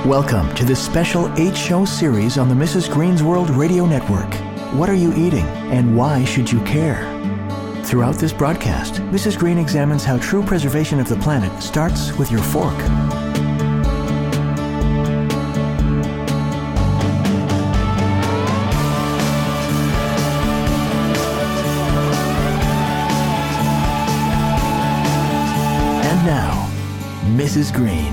Welcome to this special 8-show series on the Mrs. Green's World Radio Network. What are you eating, and why should you care? Throughout this broadcast, Mrs. Green examines how true preservation of the planet starts with your fork. And now, Mrs. Green.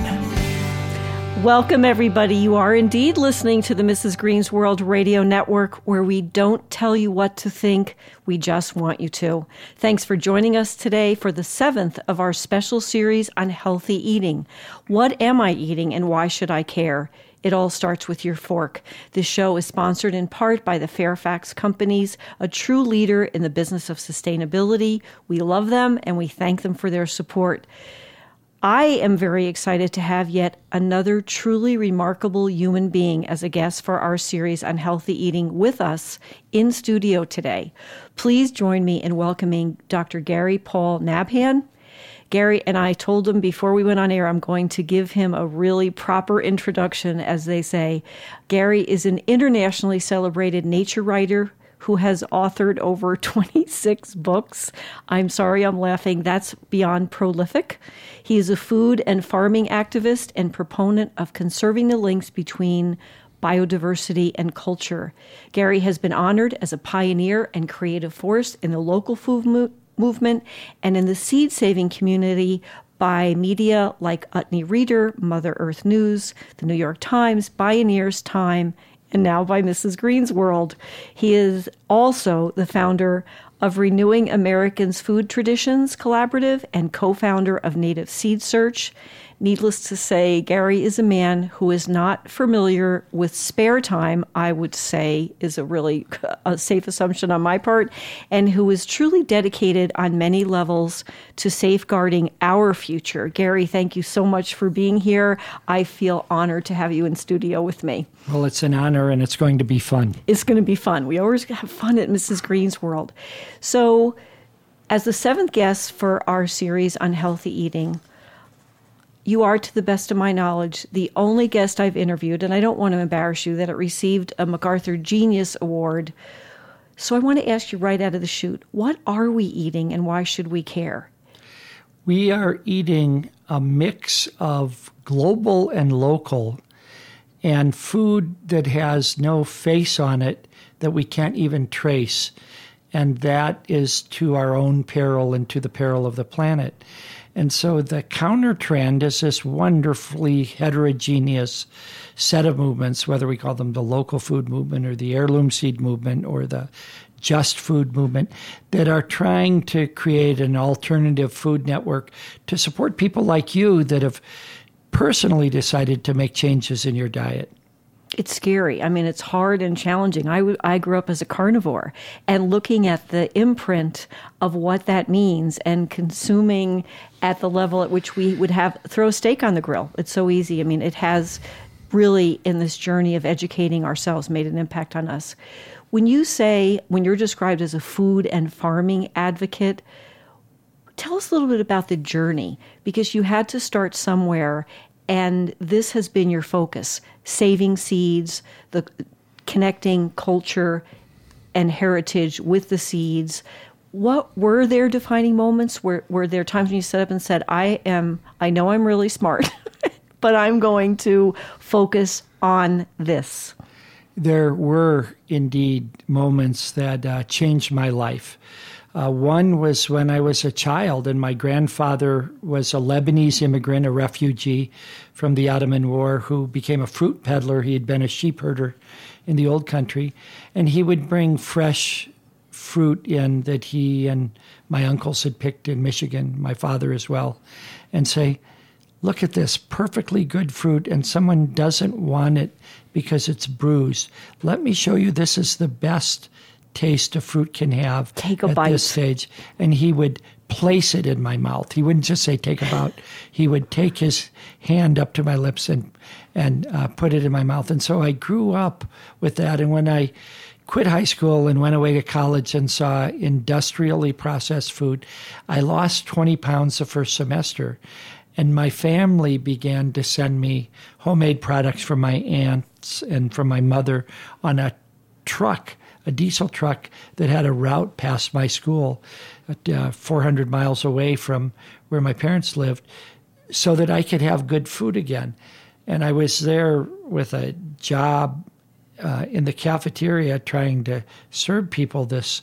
Welcome, everybody. You are indeed listening to the Mrs. Green's World Radio Network, where we don't tell you what to think, we just want you to. Thanks for joining us today for the 7th of our special series on healthy eating. What am I eating and why should I care? It all starts with your fork. This show is sponsored in part by the Fairfax Companies, a true leader in the business of sustainability. We love them and we thank them for their support. I am very excited to have yet another truly remarkable human being as a guest for our series on healthy eating with us in studio today. Please join me in welcoming Dr. Gary Paul Nabhan. Gary and I told him before we went on air, I'm going to give him a really proper introduction, as they say. Gary is an internationally celebrated nature writer who has authored over 26 books. I'm sorry, I'm laughing. That's beyond prolific. He is a food and farming activist and proponent of conserving the links between biodiversity and culture. Gary has been honored as a pioneer and creative force in the local food movement and in the seed-saving community by media like Utne Reader, Mother Earth News, the New York Times, Pioneers, Time, and now by Mrs. Green's World. He is also the founder of Renewing Americans' Food Traditions Collaborative and co-founder of Native Seed Search. Needless to say, Gary is a man who is not familiar with spare time, I would say is a safe assumption on my part, and who is truly dedicated on many levels to safeguarding our future. Gary, thank you so much for being here. I feel honored to have you in studio with me. Well, it's an honor, and it's going to be fun. It's going to be fun. We always have fun at Mrs. Green's World. So, as the 7th guest for our series on healthy eating, you are, to the best of my knowledge, the only guest I've interviewed, and I don't want to embarrass you, that it received a MacArthur Genius Award. So I want to ask you right out of the chute, what are we eating and why should we care? We are eating a mix of global and local and food that has no face on it that we can't even trace. And that is to our own peril and to the peril of the planet. And so the counter trend is this wonderfully heterogeneous set of movements, whether we call them the local food movement or the heirloom seed movement or the just food movement, that are trying to create an alternative food network to support people like you that have personally decided to make changes in your diet. It's scary. I mean, it's hard and challenging. I grew up as a carnivore, and looking at the imprint of what that means and consuming at the level at which we would throw a steak on the grill. It's so easy. I mean, it has really, in this journey of educating ourselves, made an impact on us. When you're described as a food and farming advocate, tell us a little bit about the journey, because you had to start somewhere. And this has been your focus, saving seeds, the connecting culture and heritage with the seeds. What were there defining moments? Were there times when you stood up and said, I know I'm really smart, but I'm going to focus on this? There were indeed moments that changed my life. One was when I was a child, and my grandfather was a Lebanese immigrant, a refugee from the Ottoman War, who became a fruit peddler. He had been a sheep herder in the old country, and he would bring fresh fruit in that he and my uncles had picked in Michigan, my father as well, and say, look at this perfectly good fruit, and someone doesn't want it because it's bruised. Let me show you this is the best taste a fruit can have. Take a bite. This stage. And he would place it in my mouth. He wouldn't just say take a bite. He would take his hand up to my lips and put it in my mouth. And so I grew up with that. And when I quit high school and went away to college and saw industrially processed food, I lost 20 pounds the first semester. And my family began to send me homemade products from my aunts and from my mother on a truck, a diesel truck that had a route past my school, 400 miles away from where my parents lived, so that I could have good food again. And I was there with a job in the cafeteria trying to serve people this,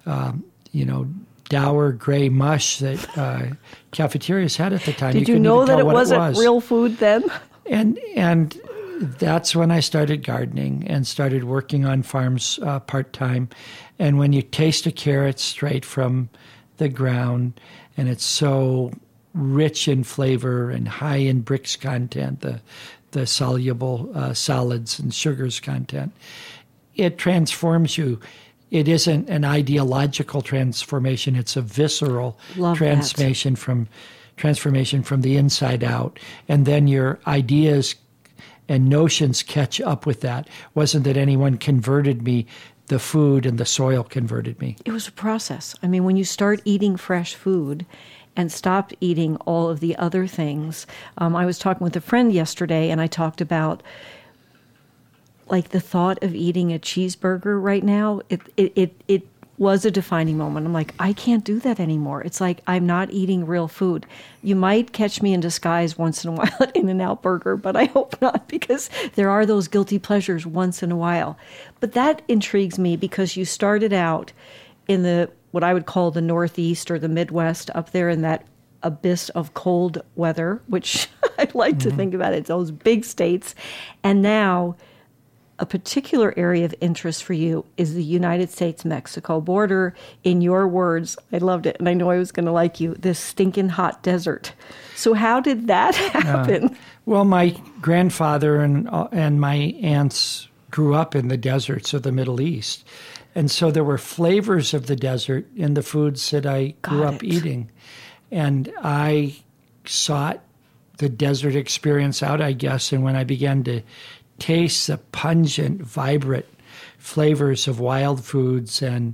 dour gray mush that cafeterias had at the time. Did you know that it wasn't real food then? And that's when I started gardening and started working on farms part-time. And when you taste a carrot straight from the ground, and it's so rich in flavor and high in Brix content, the soluble solids and sugars content, it transforms you. It isn't an ideological transformation. It's a visceral transformation from the inside out. And then your ideas and notions catch up with that. It wasn't that anyone converted me. The food and the soil converted me. It was a process. I mean, when you start eating fresh food and stop eating all of the other things. I was talking with a friend yesterday, and I talked about like the thought of eating a cheeseburger right now. It was a defining moment. I'm like, I can't do that anymore. It's like I'm not eating real food. You might catch me in disguise once in a while at In-N-Out Burger, but I hope not, because there are those guilty pleasures once in a while. But that intrigues me because you started out in the what I would call the Northeast or the Midwest, up there in that abyss of cold weather, which I like to think about it, those big states. And now a particular area of interest for you is the United States-Mexico border. In your words, I loved it, and I know I was going to like you, this stinking hot desert. So how did that happen? Well, my grandfather and my aunts grew up in the deserts of the Middle East. And so there were flavors of the desert in the foods that I grew up eating. And I sought the desert experience out, I guess. And when I began to taste the pungent, vibrant flavors of wild foods and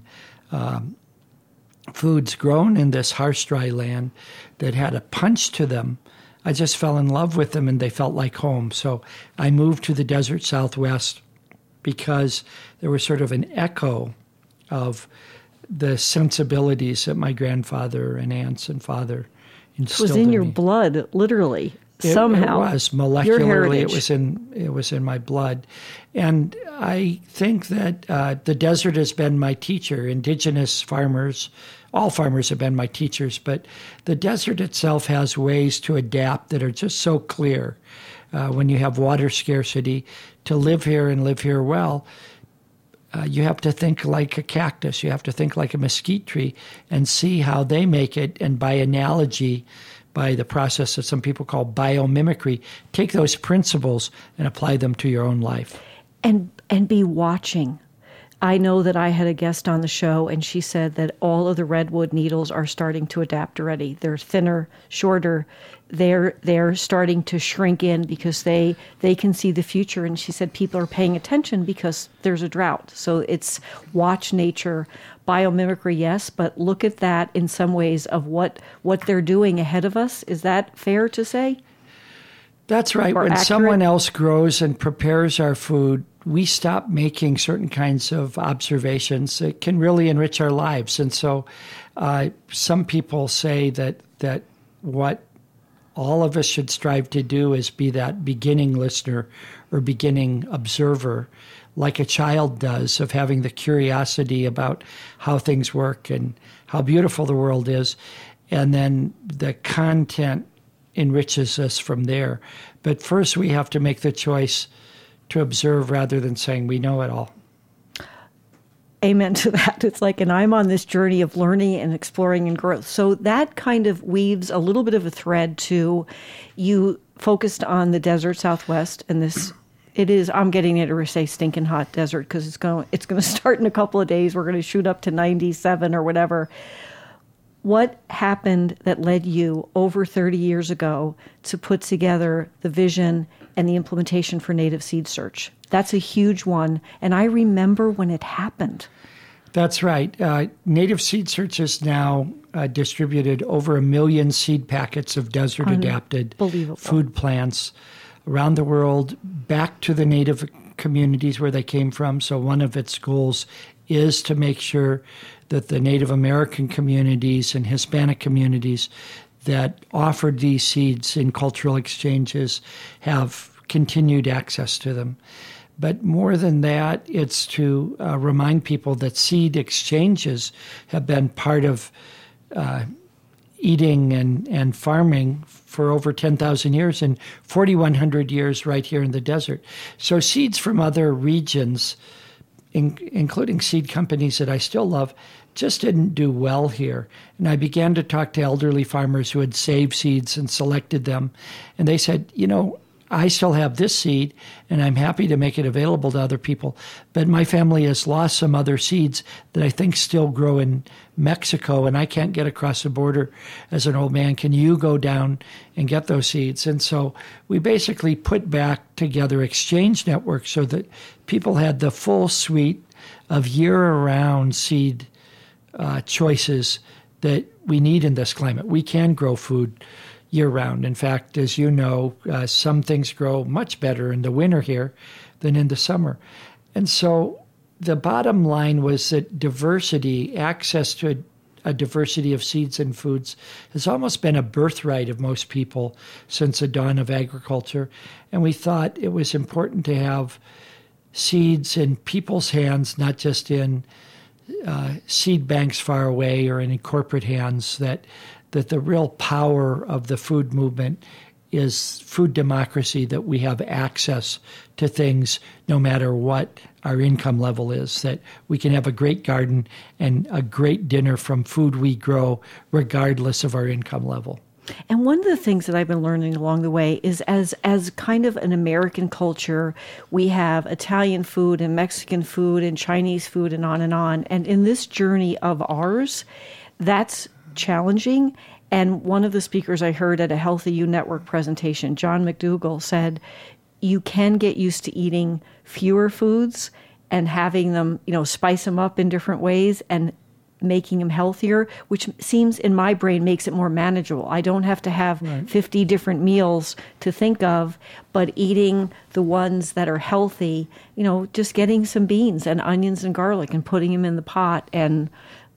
foods grown in this harsh, dry land that had a punch to them, I just fell in love with them, and they felt like home. So I moved to the desert Southwest because there was sort of an echo of the sensibilities that my grandfather and aunts and father instilled in me. It was in your blood, literally. Somehow. It was molecularly. It was in my blood, and I think that the desert has been my teacher. Indigenous farmers, all farmers have been my teachers, but the desert itself has ways to adapt that are just so clear. When you have water scarcity, to live here and live here well, you have to think like a cactus. You have to think like a mesquite tree and see how they make it, and by analogy, by the process that some people call biomimicry, take those principles and apply them to your own life. And be watching. I know that I had a guest on the show, and she said that all of the redwood needles are starting to adapt already. They're thinner, shorter. They're starting to shrink in because they can see the future. And she said people are paying attention because there's a drought. So it's watch nature. Biomimicry, yes, but look at that in some ways of what they're doing ahead of us. Is that fair to say? That's right. When someone else grows and prepares our food, we stop making certain kinds of observations that can really enrich our lives. And so some people say that what all of us should strive to do is be that beginning listener or beginning observer, like a child does, of having the curiosity about how things work and how beautiful the world is. And then the content enriches us from there. But first we have to make the choice to observe rather than saying we know it all. Amen to that. It's like, and I'm on this journey of learning and exploring and growth. So that kind of weaves a little bit of a thread to you focused on the desert Southwest, and this, it is, I'm getting it to say stinking hot desert because it's going to start in a couple of days. We're going to shoot up to 97 or whatever. What happened that led you over 30 years ago to put together the vision and the implementation for Native Seed Search? That's a huge one, and I remember when it happened. That's right. Native Seed Search has now distributed over 1 million seed packets of desert-adapted food plants around the world back to the Native communities where they came from. So one of its goals is to make sure that the Native American communities and Hispanic communities that offered these seeds in cultural exchanges have continued access to them. But more than that, it's to remind people that seed exchanges have been part of eating and farming for over 10,000 years and 4,100 years right here in the desert. So seeds from other regions, including seed companies that I still love, just didn't do well here. And I began to talk to elderly farmers who had saved seeds and selected them. And they said, I still have this seed, and I'm happy to make it available to other people. But my family has lost some other seeds that I think still grow in Mexico, and I can't get across the border as an old man. Can you go down and get those seeds? And so we basically put back together exchange networks so that people had the full suite of year-round seed choices that we need in this climate. We can grow food year-round. In fact, as you know, some things grow much better in the winter here than in the summer. And so the bottom line was that diversity, access to a diversity of seeds and foods, has almost been a birthright of most people since the dawn of agriculture. And we thought it was important to have seeds in people's hands, not just in seed banks far away or in corporate hands, that the real power of the food movement is food democracy, that we have access to things no matter what our income level is, that we can have a great garden and a great dinner from food we grow regardless of our income level. And one of the things that I've been learning along the way is as kind of an American culture, we have Italian food and Mexican food and Chinese food and on and on. And in this journey of ours, that's challenging. And one of the speakers I heard at a Healthy You Network presentation, John McDougall, said you can get used to eating fewer foods and having them, spice them up in different ways and making them healthier, which seems in my brain makes it more manageable. I don't have to have 50 different meals to think of, but eating the ones that are healthy, just getting some beans and onions and garlic and putting them in the pot. And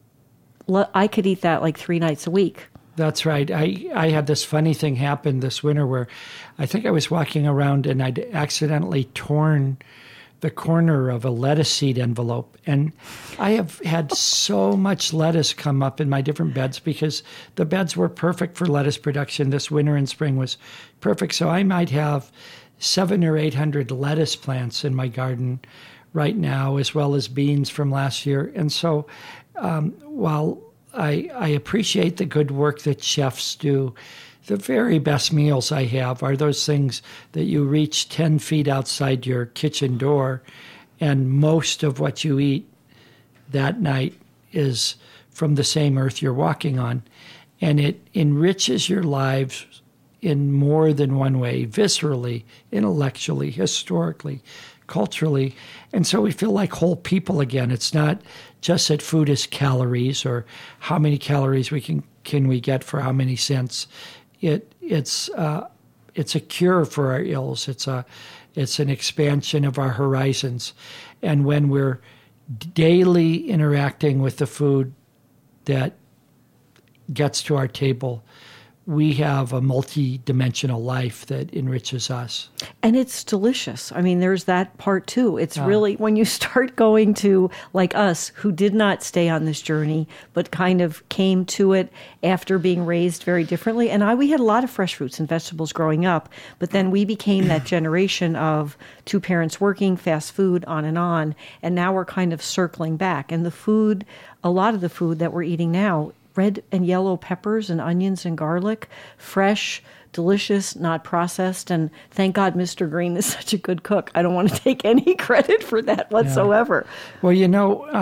I could eat that like 3 nights a week. That's right. I had this funny thing happen this winter where I think I was walking around and I'd accidentally torn the corner of a lettuce seed envelope. And I have had so much lettuce come up in my different beds because the beds were perfect for lettuce production. This winter and spring was perfect. So I might have 700 or 800 lettuce plants in my garden right now, as well as beans from last year. And so while I appreciate the good work that chefs do, the very best meals I have are those things that you reach 10 feet outside your kitchen door, and most of what you eat that night is from the same earth you're walking on. And it enriches your lives in more than one way, viscerally, intellectually, historically, culturally. And so we feel like whole people again. It's not just that food is calories or how many calories can we get for how many cents. It's a cure for our ills. It's an expansion of our horizons. And when we're daily interacting with the food that gets to our table, we have a multi-dimensional life that enriches us. And it's delicious. I mean, there's that part too. It's really, when you start going to, like us, who did not stay on this journey, but kind of came to it after being raised very differently. And we had a lot of fresh fruits and vegetables growing up, but then we became that generation of 2 parents working, fast food, on. And now we're kind of circling back. And the food, a lot of the food that we're eating now, red and yellow peppers and onions and garlic, fresh, delicious, not processed. And thank God Mr. Green is such a good cook. I don't want to take any credit for that whatsoever. Yeah. Well,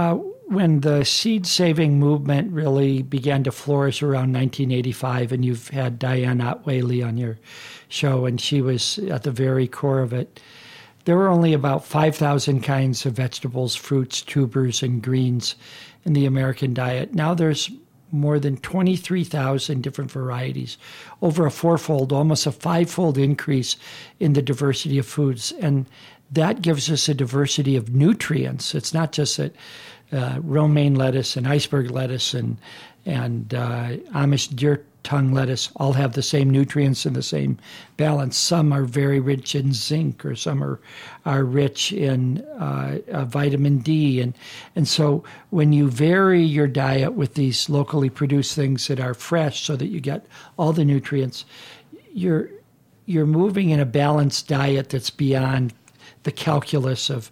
when the seed-saving movement really began to flourish around 1985, and you've had Diane Otwaley on your show, and she was at the very core of it, there were only about 5,000 kinds of vegetables, fruits, tubers, and greens in the American diet. Now there's more than 23,000 different varieties, over a fourfold, almost a fivefold increase in the diversity of foods. And that gives us a diversity of nutrients. It's not just that romaine lettuce and iceberg lettuce and Amish deer tongue lettuce all have the same nutrients and the same balance. Some are very rich in zinc, or some are rich in vitamin D. And so when you vary your diet with these locally produced things that are fresh so that you get all the nutrients, you're moving in a balanced diet that's beyond the calculus of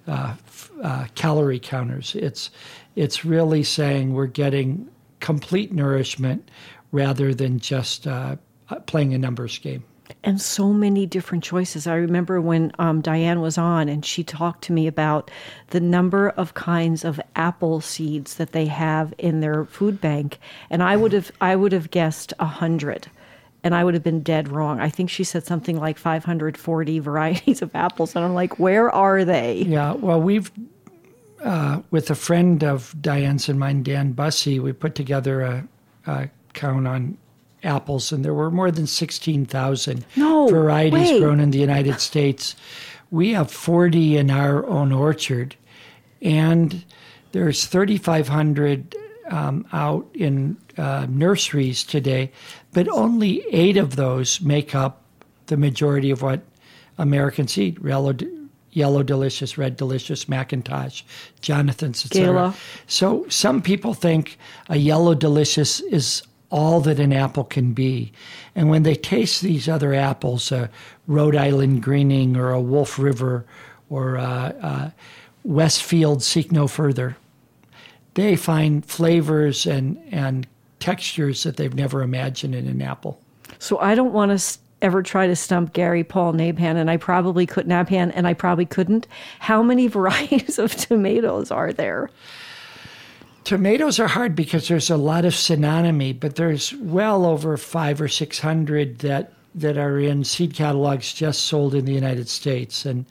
calorie counters. It's really saying we're getting complete nourishment rather than just playing a numbers game. And so many different choices. I remember when Diane was on and she talked to me about the number of kinds of apple seeds that they have in their food bank. And I would have guessed 100. And I would have been dead wrong. I think she said something like 540 varieties of apples. And I'm like, where are they? Yeah, well, we've, with a friend of Diane's and mine, Dan Bussey, we put together a count on apples, and there were more than 16,000 varieties grown in the United States. We have 40 in our own orchard, and there's 3,500 out in nurseries today, but only 8 of those make up the majority of what Americans eat. Yellow Delicious, Red Delicious, McIntosh, Jonathan's, etc. Gala. So some people think a Yellow Delicious is all that an apple can be. And when they taste these other apples, a Rhode Island Greening or a Wolf River or Westfield Seek No Further, they find flavors and textures that they've never imagined in an apple. So I don't want to ever try to stump Gary Paul Nabhan, and I probably couldn't. How many varieties of tomatoes are there? Tomatoes are hard because there's a lot of synonymy, but there's well over 500 or 600 that are in seed catalogs just sold in the United States. And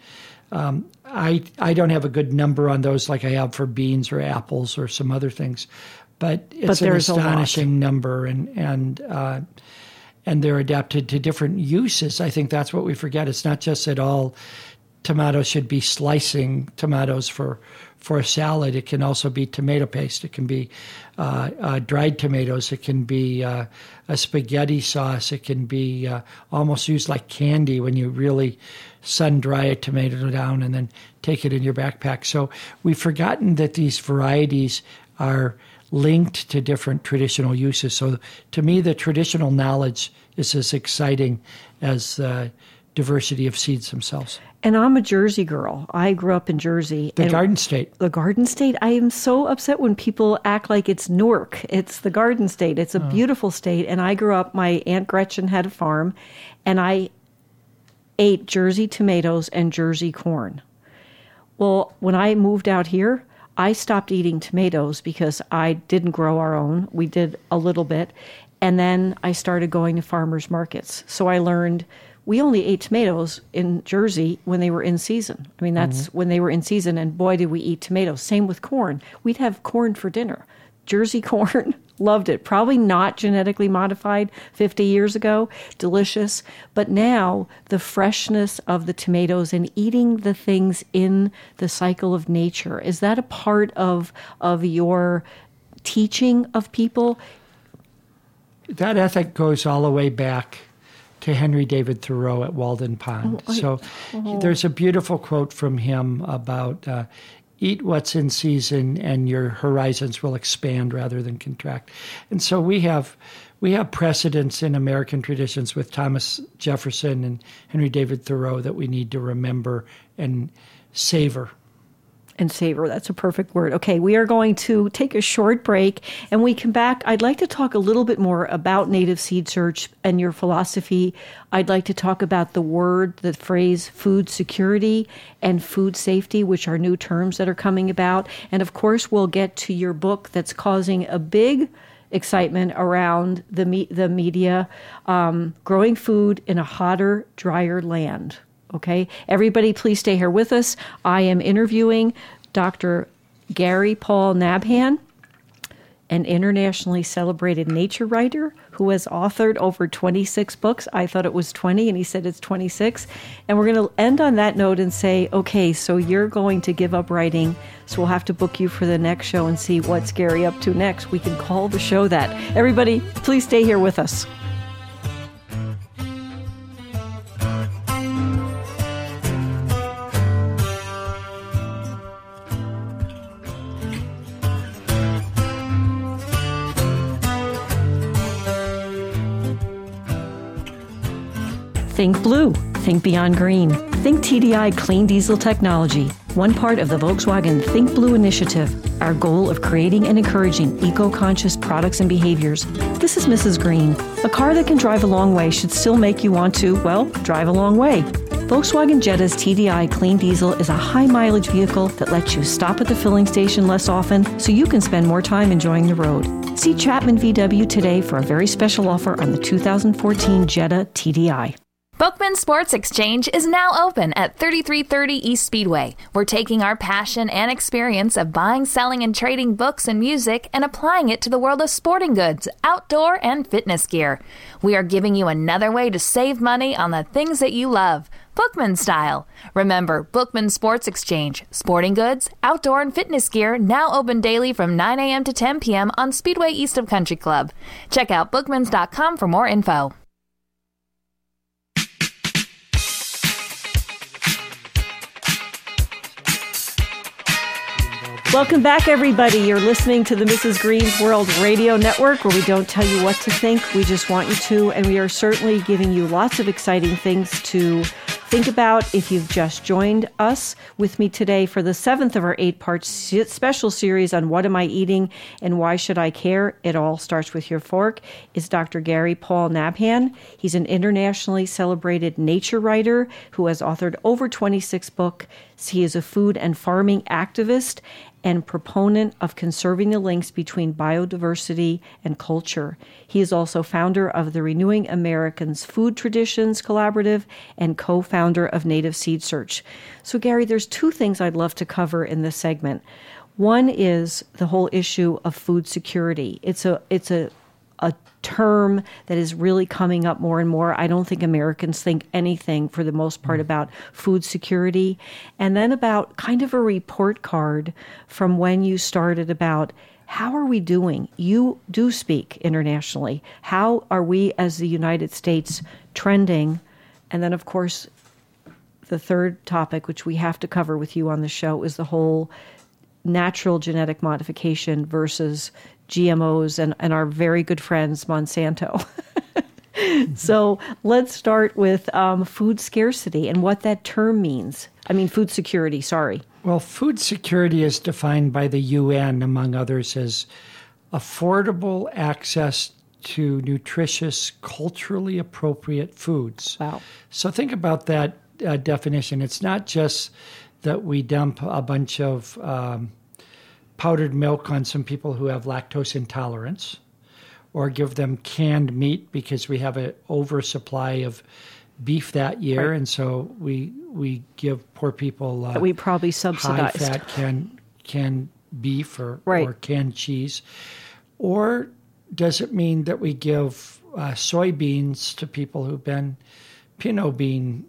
I don't have a good number on those like I have for beans or apples or some other things, but it's an astonishing number, and they're adapted to different uses. I think that's what we forget. It's not just that all tomatoes should be slicing tomatoes for a salad. It can also be tomato paste. It can be dried tomatoes. It can be a spaghetti sauce. It can be almost used like candy when you really sun-dry a tomato down and then take it in your backpack. So we've forgotten that these varieties are linked to different traditional uses. So to me, the traditional knowledge is as exciting as the diversity of seeds themselves. And I'm a Jersey girl. I grew up in Jersey. The Garden State. The Garden State. I am so upset when people act like it's Newark. It's the Garden State. It's a beautiful state. And I grew up, my Aunt Gretchen had a farm, and I ate Jersey tomatoes and Jersey corn. Well, when I moved out here, I stopped eating tomatoes because I didn't grow our own. We did a little bit. And then I started going to farmers markets. So I learned we only ate tomatoes in Jersey when they were in season. I mean, that's when they were in season, and boy, did we eat tomatoes. Same with corn. We'd have corn for dinner. Jersey corn, loved it. Probably not genetically modified 50 years ago. Delicious. But now, the freshness of the tomatoes and eating the things in the cycle of nature, is that a part of your teaching of people? That ethic goes all the way back to Henry David Thoreau at Walden Pond. There's a beautiful quote from him about eat what's in season and your horizons will expand rather than contract. And so we have precedents in American traditions with Thomas Jefferson and Henry David Thoreau that we need to remember and savor. And savor, that's a perfect word. Okay, we are going to take a short break, and when we come back, I'd like to talk a little bit more about Native Seed Search and your philosophy. I'd like to talk about the phrase food security and food safety, which are new terms that are coming about. And of course, we'll get to your book that's causing a big excitement around the media, Growing Food in a Hotter, Drier Land. Okay, everybody, please stay here with us. I am interviewing Dr. Gary Paul Nabhan, an internationally celebrated nature writer who has authored over 26 books. I thought it was 20, and he said it's 26. And we're going to end on that note and say, okay, so you're going to give up writing, so we'll have to book you for the next show and see what's Gary up to next. We can call the show that. Everybody, please stay here with us. Think blue. Think beyond green. Think TDI Clean Diesel Technology, one part of the Volkswagen Think Blue initiative, our goal of creating and encouraging eco-conscious products and behaviors. This is Mrs. Green. A car that can drive a long way should still make you want to, well, drive a long way. Volkswagen Jetta's TDI Clean Diesel is a high-mileage vehicle that lets you stop at the filling station less often so you can spend more time enjoying the road. See Chapman VW today for a very special offer on the 2014 Jetta TDI. Bookman Sports Exchange is now open at 3330 East Speedway. We're taking our passion and experience of buying, selling, and trading books and music and applying it to the world of sporting goods, outdoor, and fitness gear. We are giving you another way to save money on the things that you love, Bookman style. Remember, Bookman Sports Exchange, sporting goods, outdoor, and fitness gear now open daily from 9 a.m. to 10 p.m. on Speedway east of Country Club. Check out bookmans.com for more info. Welcome back, everybody. You're listening to the Mrs. Green's World Radio Network, where we don't tell you what to think. We just want you to, and we are certainly giving you lots of exciting things to think about if you've just joined us. With me today for the 7th of our 8-part special series on What Am I Eating and Why Should I Care? It All Starts With Your Fork is Dr. Gary Paul Nabhan. He's an internationally celebrated nature writer who has authored over 26 books. He is a food and farming activist and proponent of conserving the links between biodiversity and culture. He is also founder of the Renewing Americans Food Traditions Collaborative and co-founder of Native Seed Search. So, Gary, there's two things I'd love to cover in this segment. One is the whole issue of food security. It's a term that is really coming up more and more. I don't think Americans think anything, for the most part, about food security. And then about kind of a report card from when you started about how are we doing? You do speak internationally. How are we as the United States trending? And then, of course, the third topic, which we have to cover with you on the show, is the whole natural genetic modification versus GMOs and our very good friends, Monsanto. So let's start with food scarcity and what that term means. I mean, food security, sorry. Well, food security is defined by the UN, among others, as affordable access to nutritious, culturally appropriate foods. Wow. So think about that definition. It's not just that we dump a bunch of powdered milk on some people who have lactose intolerance, or give them canned meat because we have an oversupply of beef that year, right. And so we give poor people that we probably subsidized high-fat canned beef or canned cheese. Or does it mean that we give soybeans to people who've been Pinot bean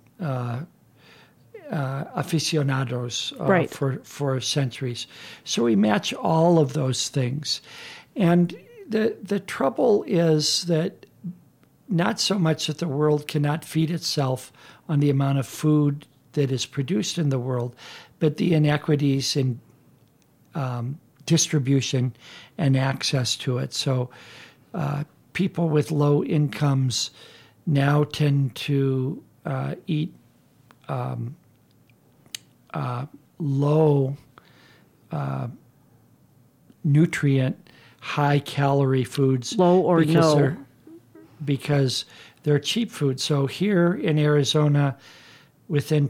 aficionados for centuries? So we match all of those things. And the trouble is that not so much that the world cannot feed itself on the amount of food that is produced in the world, but the inequities in distribution and access to it. So people with low incomes now tend to eat low nutrient, high-calorie foods. Low or no. Because they're cheap food. So here in Arizona, within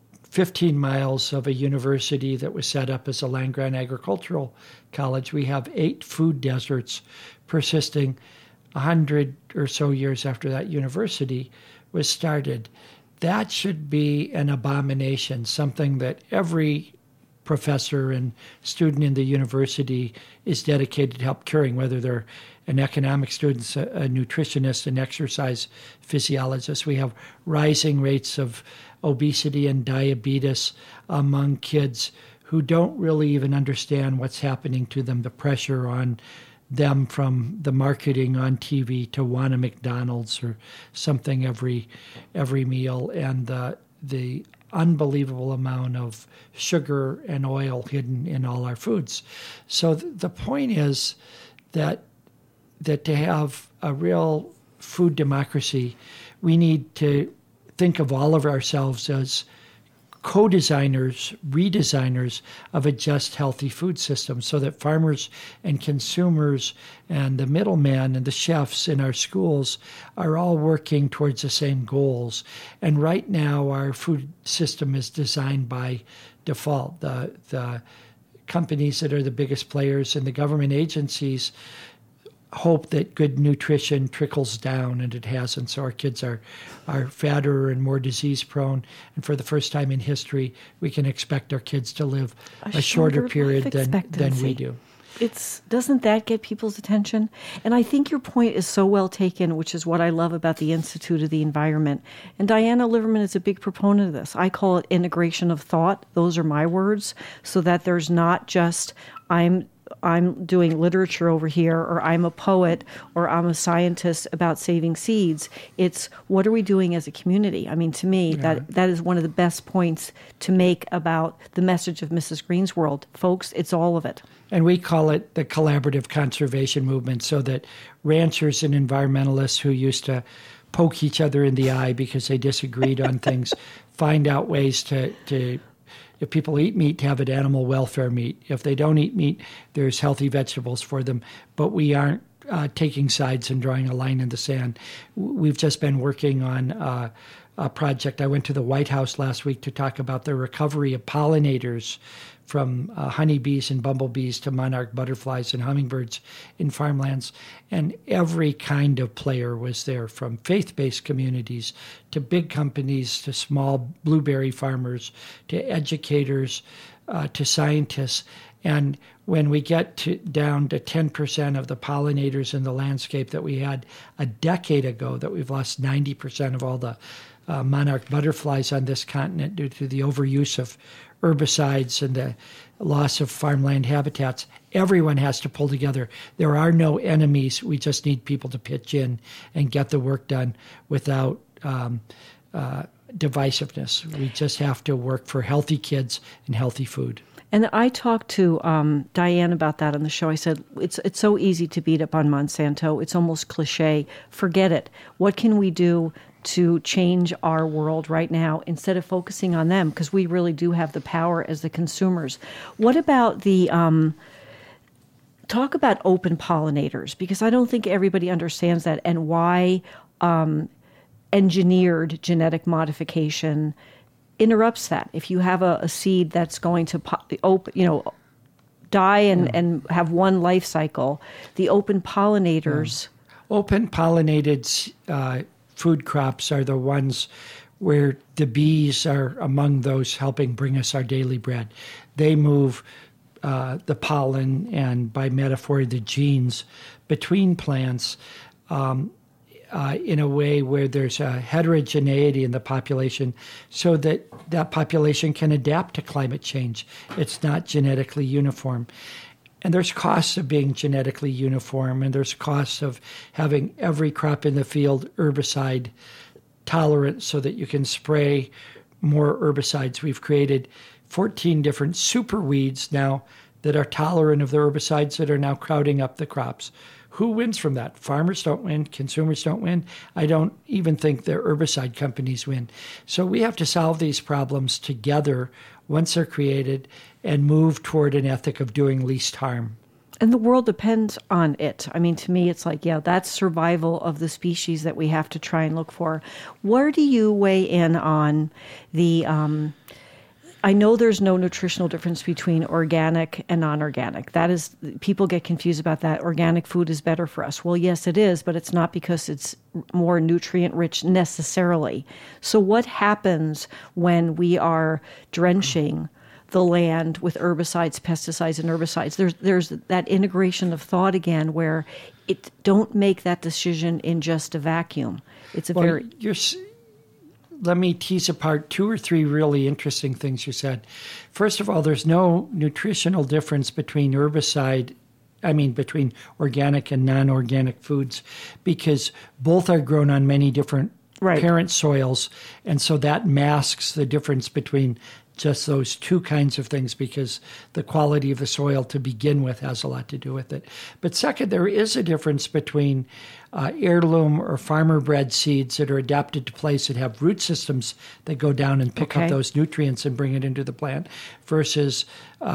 15 miles of a university that was set up as a land-grant agricultural college, we have 8 food deserts persisting 100 or so years after that university was started. That should be an abomination, something that every professor and student in the university is dedicated to help curing, whether they're an economic student, a nutritionist, an exercise physiologist. We have rising rates of obesity and diabetes among kids who don't really even understand what's happening to them, the pressure on them from the marketing on TV to want a McDonald's or something every meal, and the unbelievable amount of sugar and oil hidden in all our foods. So the point is that to have a real food democracy, we need to think of all of ourselves as co-designers, redesigners of a just, healthy food system, so that farmers and consumers and the middlemen and the chefs in our schools are all working towards the same goals. And right now, our food system is designed by default. The companies that are the biggest players and the government agencies hope that good nutrition trickles down, and it hasn't. So our kids are fatter and more disease prone. And for the first time in history, we can expect our kids to live a shorter period than we do. Doesn't that get people's attention? And I think your point is so well taken, which is what I love about the Institute of the Environment. And Diana Liverman is a big proponent of this. I call it integration of thought. Those are my words, so that there's not just I'm doing literature over here, or I'm a poet, or I'm a scientist about saving seeds. It's what are we doing as a community? I mean, to me, that is one of the best points to make about the message of Mrs. Green's World. Folks, it's all of it. And we call it the collaborative conservation movement, so that ranchers and environmentalists who used to poke each other in the eye because they disagreed on things find out ways to if people eat meat, to have an animal welfare meat. If they don't eat meat, there's healthy vegetables for them. But we aren't taking sides and drawing a line in the sand. We've just been working on a project. I went to the White House last week to talk about the recovery of pollinators from honeybees and bumblebees to monarch butterflies and hummingbirds in farmlands. And every kind of player was there, from faith-based communities to big companies to small blueberry farmers to educators to scientists. And when we get down to 10% of the pollinators in the landscape that we had a decade ago, that we've lost 90% of all the monarch butterflies on this continent due to the overuse of herbicides and the loss of farmland habitats, everyone has to pull together. There are no enemies. We just need people to pitch in and get the work done without divisiveness. We just have to work for healthy kids and healthy food. And I talked to Diane about that on the show. I said, it's so easy to beat up on Monsanto. It's almost cliche. Forget it. What can we do to change our world right now instead of focusing on them? Because we really do have the power as the consumers. What about the talk about open pollinators? Because I don't think everybody understands that, and why engineered genetic modification interrupts that. If you have a seed that's going to die and have one life cycle, the open pollinators. Open pollinated food crops are the ones where the bees are among those helping bring us our daily bread. They move the pollen and, by metaphor, the genes between plants in a way where there's a heterogeneity in the population, so that that population can adapt to climate change. It's not genetically uniform. And there's costs of being genetically uniform, and there's costs of having every crop in the field herbicide tolerant so that you can spray more herbicides. We've created 14 different super weeds now that are tolerant of the herbicides that are now crowding up the crops. Who wins from that? Farmers don't win. Consumers don't win. I don't even think the herbicide companies win. So we have to solve these problems together once they're created and move toward an ethic of doing least harm. And the world depends on it. I mean, to me, it's like, yeah, that's survival of the species that we have to try and look for. Where do you weigh in on the, I know there's no nutritional difference between organic and non-organic. That is, people get confused about that. Organic food is better for us. Well, yes, it is, but it's not because it's more nutrient rich necessarily. So what happens when we are drenching the land with herbicides, pesticides, and herbicides? There's that integration of thought again, where don't make that decision in just a vacuum. It's a Let me tease apart 2 or 3 really interesting things you said. First of all, there's no nutritional difference between between organic and non-organic foods, because both are grown on many different parent soils, and so that masks the difference between just those 2 kinds of things, because the quality of the soil to begin with has a lot to do with it. But second, there is a difference between heirloom or farmer-bred seeds that are adapted to place that have root systems that go down and pick up those nutrients and bring it into the plant, versus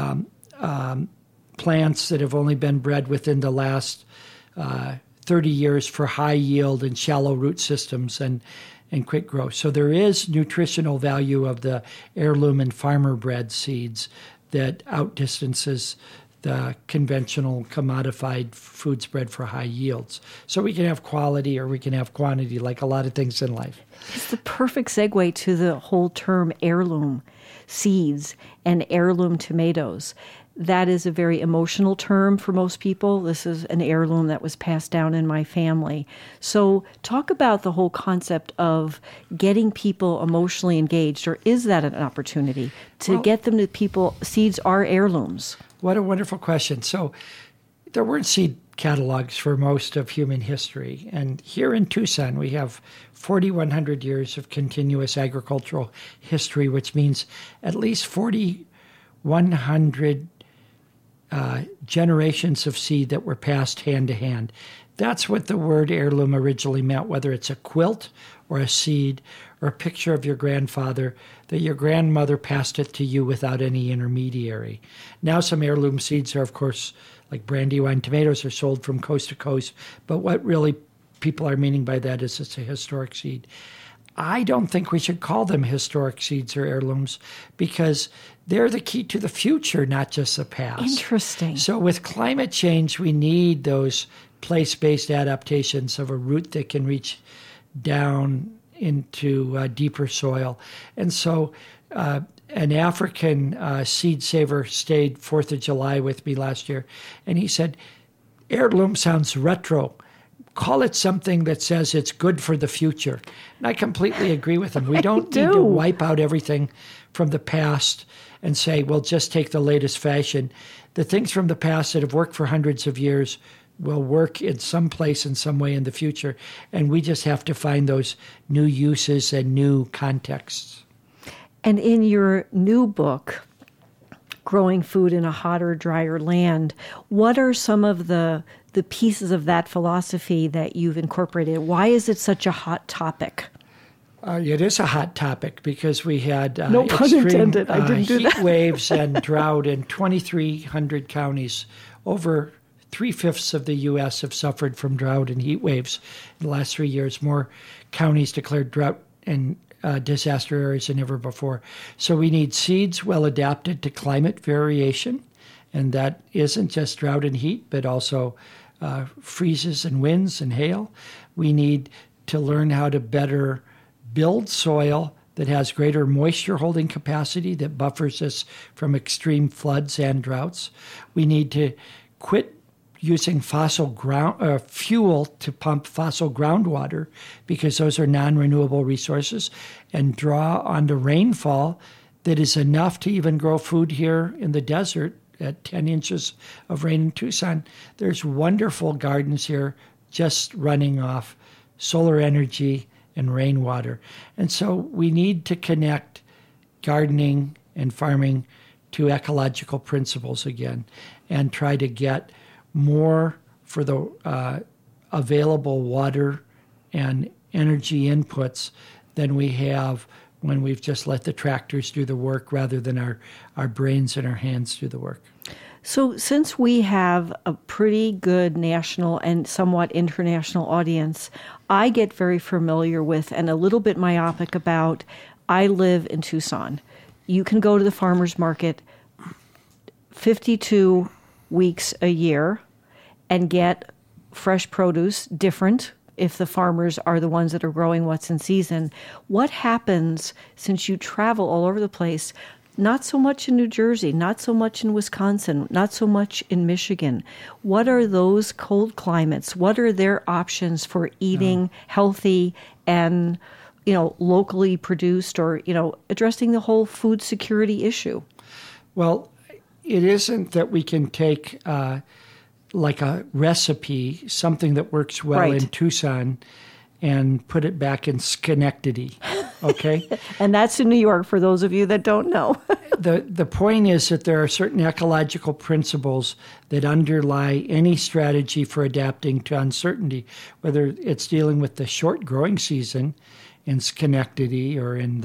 plants that have only been bred within the last 30 years for high yield and shallow root systems and quick growth. So there is nutritional value of the heirloom and farmer-bred seeds that outdistances the conventional commodified foods bred for high yields. So we can have quality or we can have quantity, like a lot of things in life. It's the perfect segue to the whole term heirloom seeds and heirloom tomatoes. That is a very emotional term for most people. This is an heirloom that was passed down in my family. So talk about the whole concept of getting people emotionally engaged, or is that an opportunity to get them to people? Seeds are heirlooms. What a wonderful question. So there weren't seed catalogs for most of human history. And here in Tucson, we have 4,100 years of continuous agricultural history, which means at least 4,100 generations of seed that were passed hand to hand. That's what the word heirloom originally meant, whether it's a quilt or a seed or a picture of your grandfather, that your grandmother passed it to you without any intermediary. Now some heirloom seeds are, of course, like Brandywine tomatoes, are sold from coast to coast, but what really people are meaning by that is it's a historic seed. I don't think we should call them historic seeds or heirlooms, because they're the key to the future, not just the past. Interesting. So with climate change, we need those place-based adaptations of a root that can reach down into deeper soil. And so an African seed saver stayed 4th of July with me last year, and he said, heirloom sounds retro. Call it something that says it's good for the future. And I completely agree with him. We don't need to wipe out everything from the past and say, well, just take the latest fashion. The things from the past that have worked for hundreds of years will work in some place in some way in the future. And we just have to find those new uses and new contexts. And in your new book, Growing Food in a Hotter, Drier Land, what are some of the pieces of that philosophy that you've incorporated? Why is it such a hot topic? It is a hot topic because we had no pun intended. I didn't do heat that. waves and drought in 2,300 counties. Over 3/5 of the U.S. have suffered from drought and heat waves in the last 3 years. More counties declared drought and disaster areas than ever before. So we need seeds well adapted to climate variation, and that isn't just drought and heat, but also freezes and winds and hail. We need to learn how to better build soil that has greater moisture holding capacity that buffers us from extreme floods and droughts. We need to quit using fossil fuel to pump fossil groundwater, because those are non-renewable resources, and draw on the rainfall that is enough to even grow food here in the desert. At 10 inches of rain in Tucson, there's wonderful gardens here just running off solar energy and rainwater. And so we need to connect gardening and farming to ecological principles again and try to get more for the available water and energy inputs than we have when we've just let the tractors do the work rather than our brains and our hands do the work. So since we have a pretty good national and somewhat international audience, I get very familiar with and a little bit myopic about, I live in Tucson. You can go to the farmer's market 52 weeks a year and get fresh produce, different if the farmers are the ones that are growing what's in season. What happens since you travel all over the place? Not so much in New Jersey, not so much in Wisconsin, not so much in Michigan. What are those cold climates? What are their options for eating healthy and, locally produced, or, addressing the whole food security issue? Well, it isn't that we can take like a recipe, something that works well in Tucson, and put it back in Schenectady, okay? And that's in New York, for those of you that don't know. The point is that there are certain ecological principles that underlie any strategy for adapting to uncertainty, whether it's dealing with the short growing season in Schenectady or in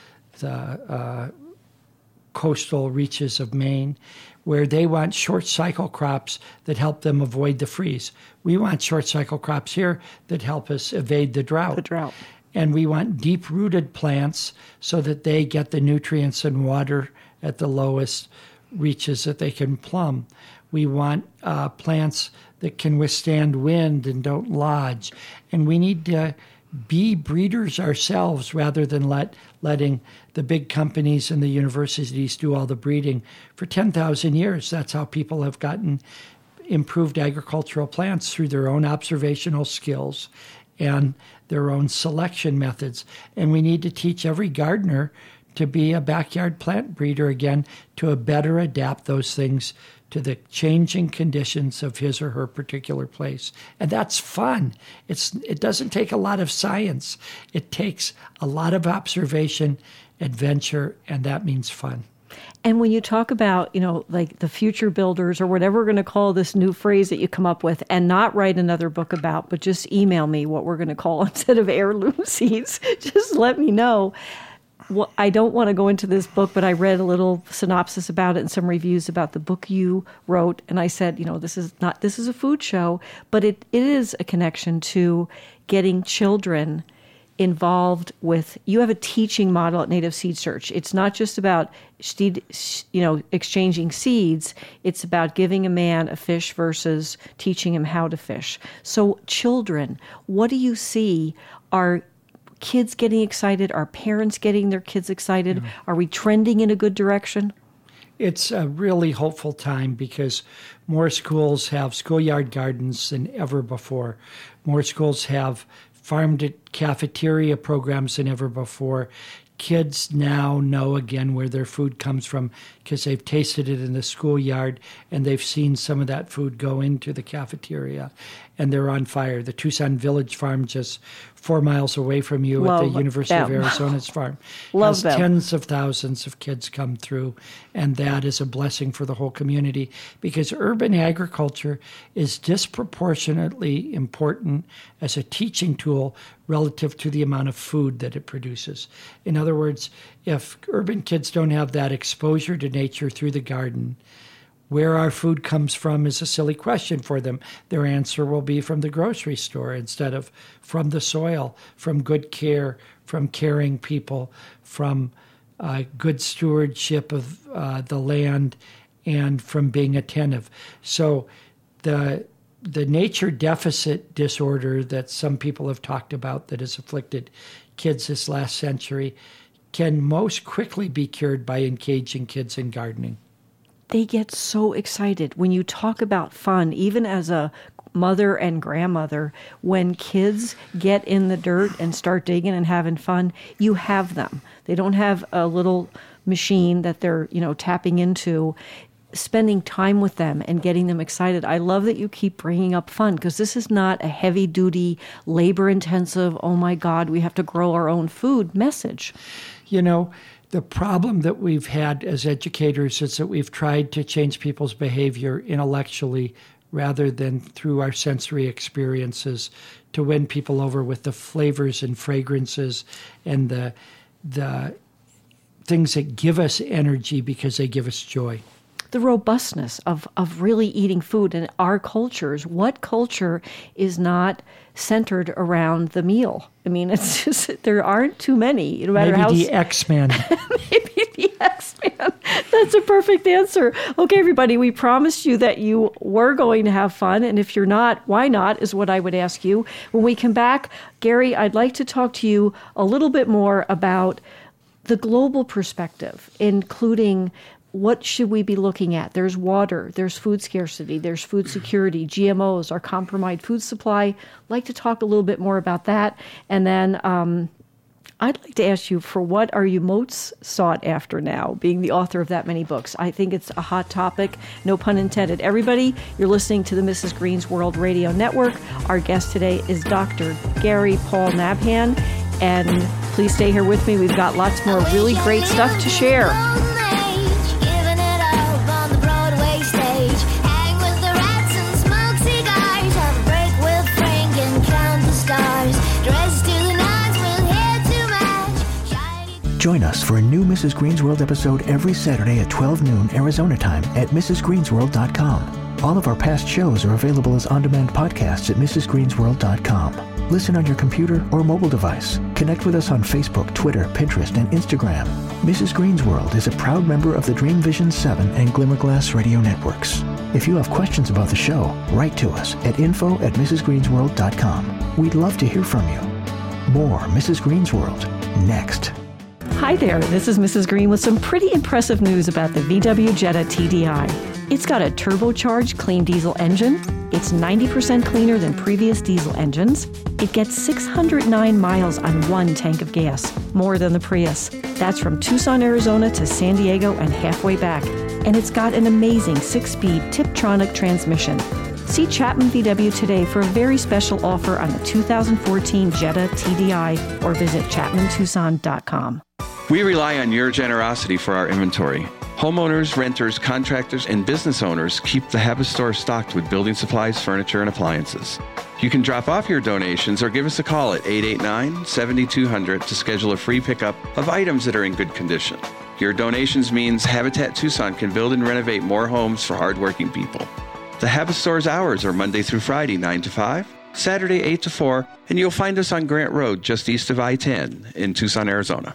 the coastal reaches of Maine, where they want short cycle crops that help them avoid the freeze. We want short cycle crops here that help us evade the drought. And we want deep-rooted plants so that they get the nutrients and water at the lowest reaches that they can plumb. We want plants that can withstand wind and don't lodge. And we need to be breeders ourselves rather than letting the big companies and the universities do all the breeding. For 10,000 years, that's how people have gotten improved agricultural plants, through their own observational skills and their own selection methods. And we need to teach every gardener to be a backyard plant breeder again, to better adapt those things to the changing conditions of his or her particular place. And that's fun. It doesn't take a lot of science. It takes a lot of observation, adventure, and that means fun. And when you talk about, like the future builders or whatever we're going to call this new phrase that you come up with, and not write another book about, but just email me what we're going to call instead of heirloom seeds, just let me know. Well, I don't want to go into this book, but I read a little synopsis about it and some reviews about the book you wrote. And I said, this is a food show, but it is a connection to getting children involved with, you have a teaching model at Native Seed Search. It's not just about, exchanging seeds. It's about giving a man a fish versus teaching him how to fish. So children, what do you see are kids getting excited? Are parents getting their kids excited? Are we trending in a good direction? It's a really hopeful time because more schools have schoolyard gardens than ever before. More schools have farm-to-cafeteria programs than ever before. Kids now know again where their food comes from because they've tasted it in the schoolyard and they've seen some of that food go into the cafeteria, and they're on fire. The Tucson Village Farm, just 4 miles away from you at the University of Arizona's farm, has tens of thousands of kids come through, and that is a blessing for the whole community because urban agriculture is disproportionately important as a teaching tool relative to the amount of food that it produces. In other words, if urban kids don't have that exposure to nature through the garden, where our food comes from is a silly question for them. Their answer will be from the grocery store instead of from the soil, from good care, from caring people, from good stewardship of the land, and from being attentive. So the nature deficit disorder that some people have talked about that has afflicted kids this last century can most quickly be cured by engaging kids in gardening. They get so excited when you talk about fun, even as a mother and grandmother. When kids get in the dirt and start digging and having fun, you have them. They don't have a little machine that they're, tapping into. spending time with them and getting them excited. I love that you keep bringing up fun, because this is not a heavy-duty, labor-intensive, oh my God, we have to grow our own food message. You know, the problem that we've had as educators is that we've tried to change people's behavior intellectually rather than through our sensory experiences to win people over with the flavors and fragrances and the things that give us energy because they give us joy. The robustness of really eating food in our cultures. What culture is not centered around the meal? I mean, it's just, there aren't too many. No matter Maybe the X-Men. Maybe the X-Men. That's a perfect answer. Okay, everybody, we promised you that you were going to have fun. And if you're not, why not, is what I would ask you. When we come back, Gary, I'd like to talk to you a little bit more about the global perspective, including what should we be looking at? There's water, there's food scarcity, there's food security, GMOs, our compromised food supply. I'd like to talk a little bit more about that. And then I'd like to ask you, for what are you most sought after now, being the author of that many books? I think it's a hot topic, no pun intended. Everybody, you're listening to the Mrs. Green's World Radio Network. Our guest today is Dr. Gary Paul Nabhan. And please stay here with me. We've got lots more really great stuff to share. Join us for a new Mrs. Green's World episode every Saturday at 12 noon Arizona time at mrsgreensworld.com. All of our past shows are available as on-demand podcasts at mrsgreensworld.com. Listen on your computer or mobile device. Connect with us on Facebook, Twitter, Pinterest, and Instagram. Mrs. Green's World is a proud member of the Dream Vision 7 and Glimmerglass radio networks. If you have questions about the show, write to us at info@mrsgreensworld.com. We'd love to hear from you. More Mrs. Green's World next. Hi there, this is Mrs. Green with some pretty impressive news about the VW Jetta TDI. It's got a turbocharged clean diesel engine. It's 90% cleaner than previous diesel engines. It gets 609 miles on one tank of gas, more than the Prius. That's from Tucson, Arizona to San Diego and halfway back. And it's got an amazing 6-speed Tiptronic transmission. See Chapman VW today for a very special offer on the 2014 Jetta TDI or visit chapmantucson.com. We rely on your generosity for our inventory. Homeowners, renters, contractors, and business owners keep the Habit Store stocked with building supplies, furniture, and appliances. You can drop off your donations or give us a call at 889-7200 to schedule a free pickup of items that are in good condition. Your donations means Habitat Tucson can build and renovate more homes for hardworking people. The Habit Store's hours are Monday through Friday, 9 to 5, Saturday, 8 to 4, and you'll find us on Grant Road, just east of I-10 in Tucson, Arizona.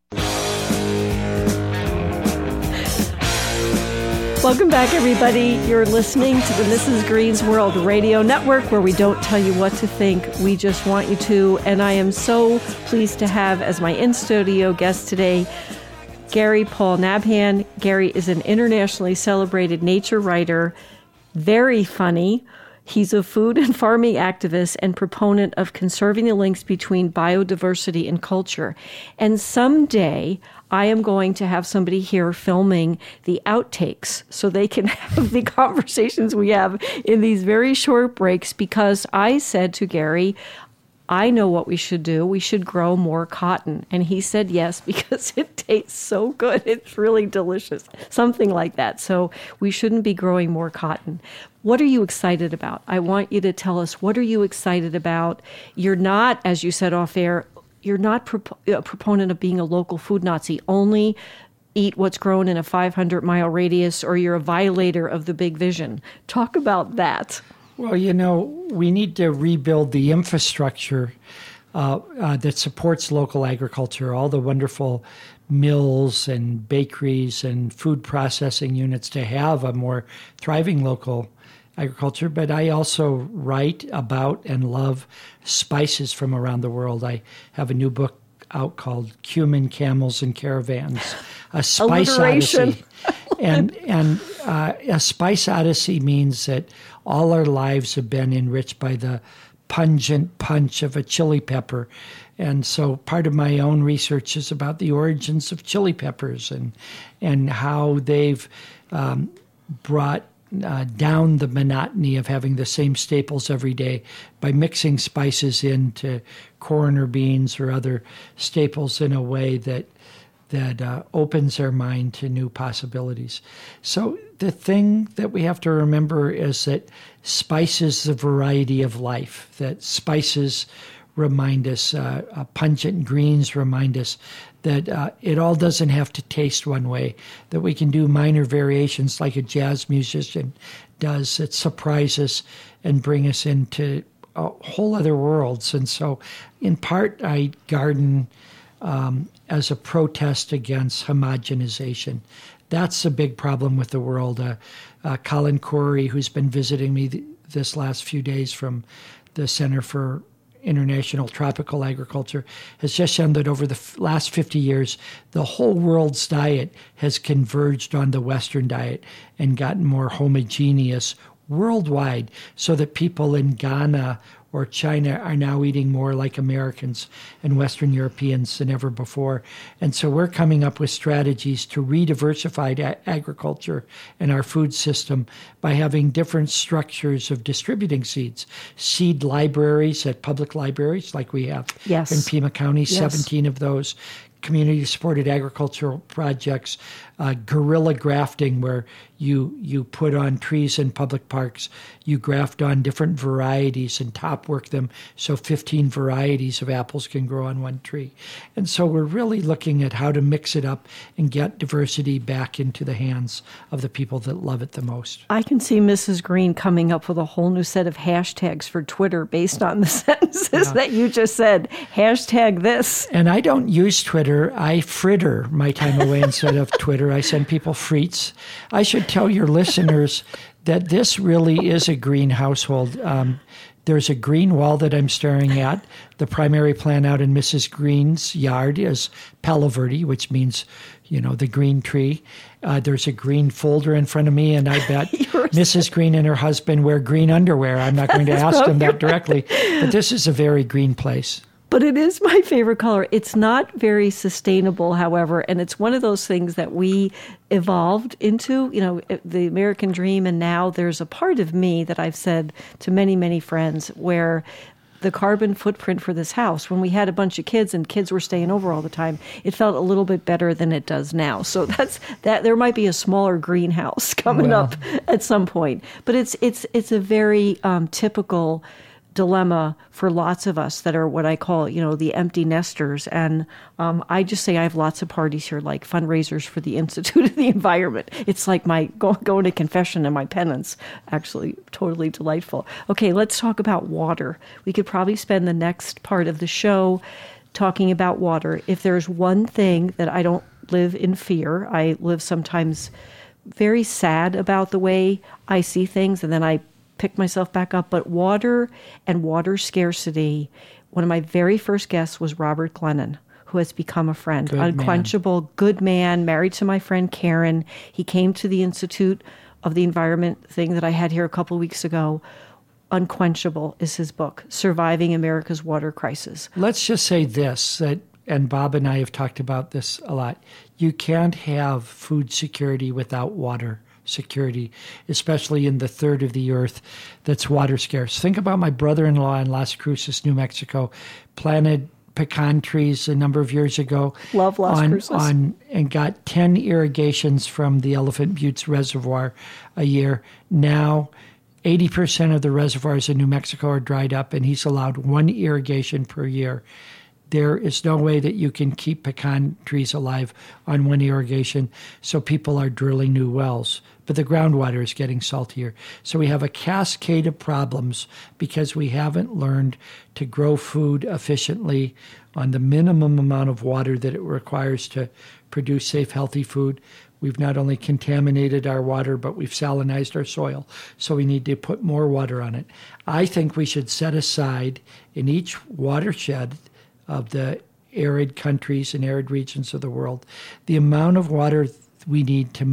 Welcome back, everybody. You're listening to the Mrs. Green's World Radio Network, where we don't tell you what to think. We just want you to. And I am so pleased to have as my in-studio guest today, Gary Paul Nabhan. Gary is an internationally celebrated nature writer, very funny. He's a food and farming activist and proponent of conserving the links between biodiversity and culture. And someday I am going to have somebody here filming the outtakes so they can have the conversations we have in these very short breaks, because I said to Gary, I know what we should do. We should grow more cotton. And he said yes, because it tastes so good. It's really delicious. Something like that. So we shouldn't be growing more cotton. What are you excited about? I want you to tell us, what are you excited about? You're not, as you said off air, you're not a proponent of being a local food Nazi. Only eat what's grown in a 500-mile radius, or you're a violator of the big vision. Talk about that. Well, you know, we need to rebuild the infrastructure that supports local agriculture, all the wonderful mills and bakeries and food processing units to have a more thriving local agriculture. But I also write about and love spices from around the world. I have a new book out called Cumin, Camels, and Caravans, a spice odyssey. And a spice odyssey means that all our lives have been enriched by the pungent punch of a chili pepper. And so part of my own research is about the origins of chili peppers and how they've brought down the monotony of having the same staples every day by mixing spices into corn or beans or other staples in a way that opens our mind to new possibilities. So the thing that we have to remember is that spice is the variety of life, that spices remind us, pungent greens remind us that it all doesn't have to taste one way, that we can do minor variations like a jazz musician does that surprise us and bring us into whole other worlds. And so in part, I garden as a protest against homogenization. That's a big problem with the world. Colin Corey, who's been visiting me this last few days from the Center for International Tropical Agriculture, has just shown that over the last 50 years, the whole world's diet has converged on the Western diet and gotten more homogeneous worldwide, so that people in Ghana or China are now eating more like Americans and Western Europeans than ever before. And so we're coming up with strategies to re-diversify agriculture and our food system by having different structures of distributing seeds. Seed libraries at public libraries, like we have in Pima County, 17 of those. Community-supported agricultural projects, guerrilla grafting, where you put on trees in public parks, you graft on different varieties and top work them so 15 varieties of apples can grow on one tree. And so we're really looking at how to mix it up and get diversity back into the hands of the people that love it the most. I can see Mrs. Green coming up with a whole new set of hashtags for Twitter based on the sentences that you just said. Hashtag this. And I don't use Twitter. I fritter my time away instead of Twitter. I send people frites. I should tell your listeners that this really is a green household. There's a green wall that I'm staring at. The primary plant out in Mrs. Green's yard is Palo Verde, which means, the green tree. There's a green folder in front of me, and I bet Mrs. Green and her husband wear green underwear. I'm not going to ask them that directly, but this is a very green place. But it is my favorite color. It's not very sustainable, however, and it's one of those things that we evolved into, the American dream. And now there's a part of me that I've said to many, many friends where the carbon footprint for this house, when we had a bunch of kids and kids were staying over all the time, it felt a little bit better than it does now. So that there might be a smaller greenhouse coming up at some point. But it's a very typical dilemma for lots of us that are what I call, the empty nesters. And I just say I have lots of parties here, like fundraisers for the Institute of the Environment. It's like my going to confession and my penance. Actually, totally delightful. Okay, let's talk about water. We could probably spend the next part of the show talking about water. If there's one thing that I don't live in fear, I live sometimes very sad about the way I see things, and then I pick myself back up. But water and water scarcity, one of my very first guests was Robert Glennon, who has become a friend. Unquenchable, good man, married to my friend Karen. He came to the Institute of the Environment thing that I had here a couple of weeks ago. Unquenchable is his book, Surviving America's Water Crisis. Let's just say this, and Bob and I have talked about this a lot. You can't have food security without water security, especially in the third of the earth that's water scarce. Think about my brother-in-law in Las Cruces, New Mexico, planted pecan trees a number of years ago. Love Las Cruces. And got 10 irrigations from the Elephant Buttes Reservoir a year. Now, 80% of the reservoirs in New Mexico are dried up, and he's allowed 1 irrigation per year. There is no way that you can keep pecan trees alive on 1 irrigation, so people are drilling new wells. But the groundwater is getting saltier. So we have a cascade of problems because we haven't learned to grow food efficiently on the minimum amount of water that it requires to produce safe, healthy food. We've not only contaminated our water, but we've salinized our soil. So we need to put more water on it. I think we should set aside in each watershed of the arid countries and arid regions of the world the amount of water we need to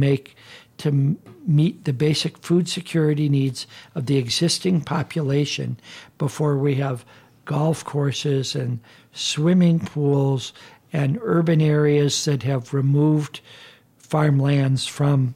meet the basic food security needs of the existing population before we have golf courses and swimming pools and urban areas that have removed farmlands from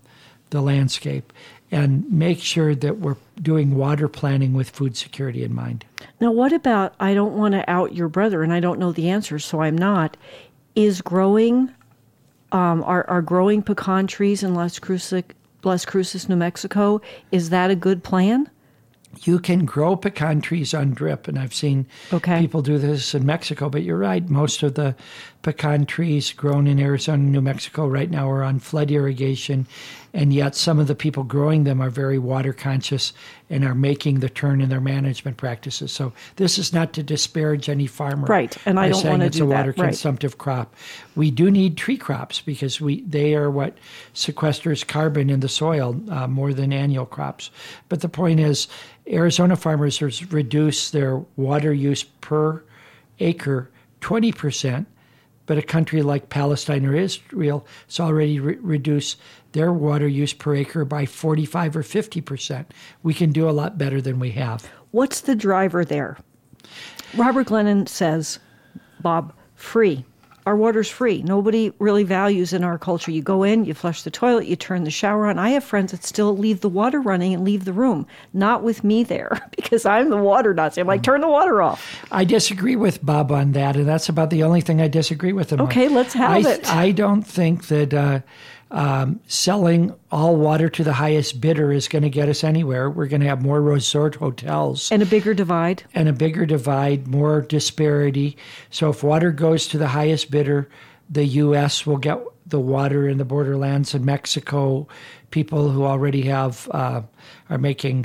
the landscape and make sure that we're doing water planning with food security in mind. Now, what about, I don't want to out your brother, and I don't know the answer, so I'm not, is growing, are growing pecan trees in Las Cruces, New Mexico, is that a good plan? You can grow pecan trees on drip, and I've seen people do this in Mexico, but you're right. Most of the pecan trees grown in Arizona and New Mexico right now are on flood irrigation, and yet some of the people growing them are very water conscious and are making the turn in their management practices. So this is not to disparage any farmer. Right, and I don't want to do that. It's a water consumptive crop. We do need tree crops because they are what sequesters carbon in the soil more than annual crops. But the point is, Arizona farmers have reduced their water use per acre 20%, but a country like Palestine or Israel has already reduced their water use per acre by 45 or 50%. We can do a lot better than we have. What's the driver there? Robert Glennon says, Bob, free. Our water's free. Nobody really values in our culture. You go in, you flush the toilet, you turn the shower on. I have friends that still leave the water running and leave the room. Not with me there, because I'm the water Nazi. I'm like, turn the water off. I disagree with Bob on that, and that's about the only thing I disagree with him on. Okay, let's have it. I don't think that selling all water to the highest bidder is going to get us anywhere. We're going to have more resort hotels. And a bigger divide. More disparity. So if water goes to the highest bidder, the U.S. will get the water in the borderlands. In Mexico, people who already have are making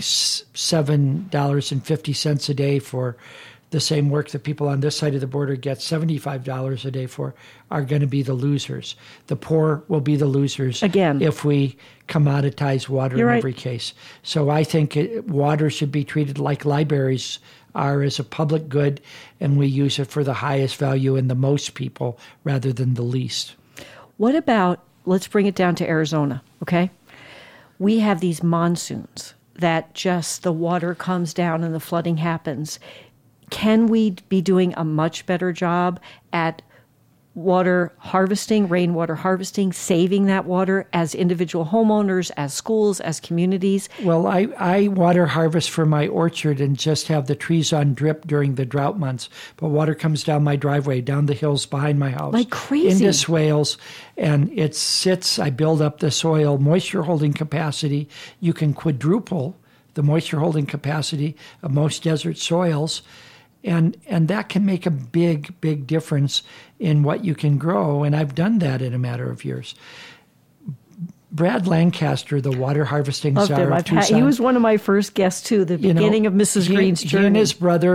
$7.50 a day for the same work that people on this side of the border get $75 a day for, are going to be the losers. The poor will be the losers again if we commoditize water in every case. So I think water should be treated like libraries are, as a public good, and we use it for the highest value in the most people rather than the least. What about, let's bring it down to Arizona, okay? We have these monsoons that just the water comes down and the flooding happens. Can we be doing a much better job at water harvesting, rainwater harvesting, saving that water as individual homeowners, as schools, as communities? Well, I water harvest for my orchard and just have the trees on drip during the drought months. But water comes down my driveway, down the hills behind my house. Like crazy. Into swales, and it sits, I build up the soil moisture holding capacity. You can quadruple the moisture holding capacity of most desert soils. And that can make a big, big difference in what you can grow. And I've done that in a matter of years. Brad Lancaster, the water harvesting czar of Tucson. He was one of my first guests, too, the beginning of Mrs. Green's journey. He and his brother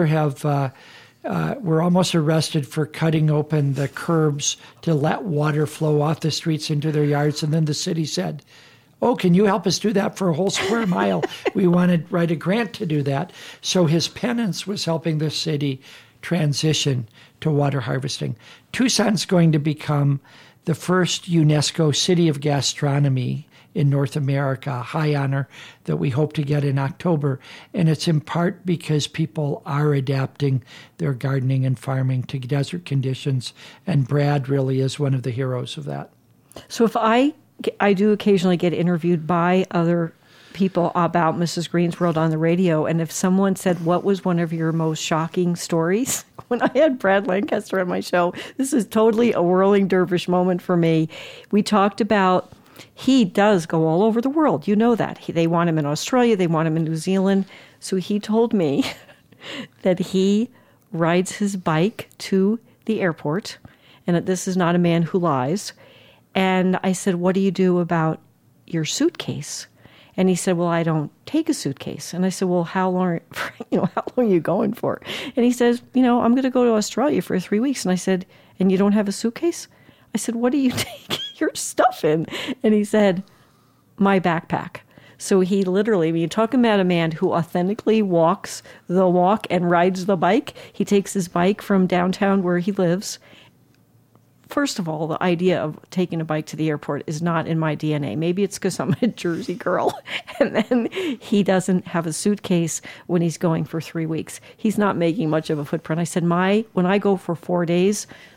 were almost arrested for cutting open the curbs to let water flow off the streets into their yards. And then the city said, "Oh, can you help us do that for a whole square mile?" We want to write a grant to do that. So his penance was helping the city transition to water harvesting. Tucson's going to become the first UNESCO City of Gastronomy in North America, a high honor that we hope to get in October. And it's in part because people are adapting their gardening and farming to desert conditions. And Brad really is one of the heroes of that. So if I do occasionally get interviewed by other people about Mrs. Green's World on the radio, and if someone said, what was one of your most shocking stories? When I had Brad Lancaster on my show, this is totally a whirling dervish moment for me. We talked about, he does go all over the world. You know that. They want him in Australia. They want him in New Zealand. So he told me that he rides his bike to the airport, and that this is not a man who lies. And I said, what do you do about your suitcase? And he said, well, I don't take a suitcase. And I said, well, how long are you going for? And he says, I'm going to go to Australia for 3 weeks. And I said, and you don't have a suitcase? I said, what do you take your stuff in? And he said, my backpack. So he literally, when you're talking about a man who authentically walks the walk and rides the bike, he takes his bike from downtown where he lives. First of all, the idea of taking a bike to the airport is not in my DNA. Maybe it's because I'm a Jersey girl. And then he doesn't have a suitcase when he's going for 3 weeks. He's not making much of a footprint. I said, when I go for 4 days,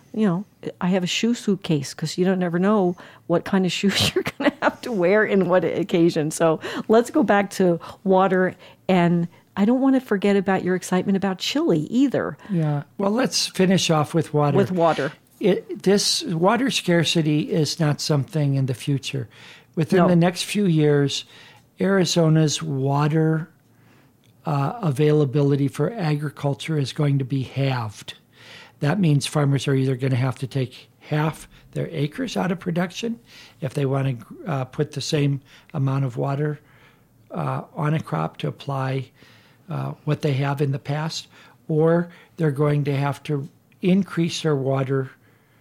I have a shoe suitcase because you don't never know what kind of shoes you're going to have to wear in what occasion. So let's go back to water. And I don't want to forget about your excitement about chili either. Yeah. Well, let's finish off with water. With water. This water scarcity is not something in the future. Within the next few years, Arizona's water availability for agriculture is going to be halved. That means farmers are either going to have to take half their acres out of production if they want to put the same amount of water on a crop to apply what they have in the past, or they're going to have to increase their water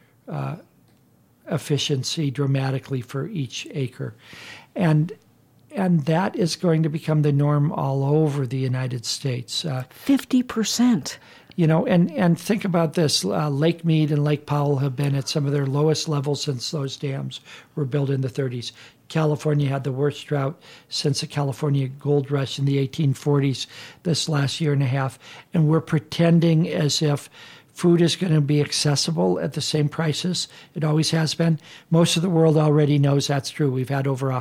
efficiency dramatically for each acre. And that is going to become the norm all over the United States. 50%. And think about this. Lake Mead and Lake Powell have been at some of their lowest levels since those dams were built in the 30s. California had the worst drought since the California gold rush in the 1840s this last year and a half. And we're pretending as if food is going to be accessible at the same prices it always has been. Most of the world already knows that's true. We've had over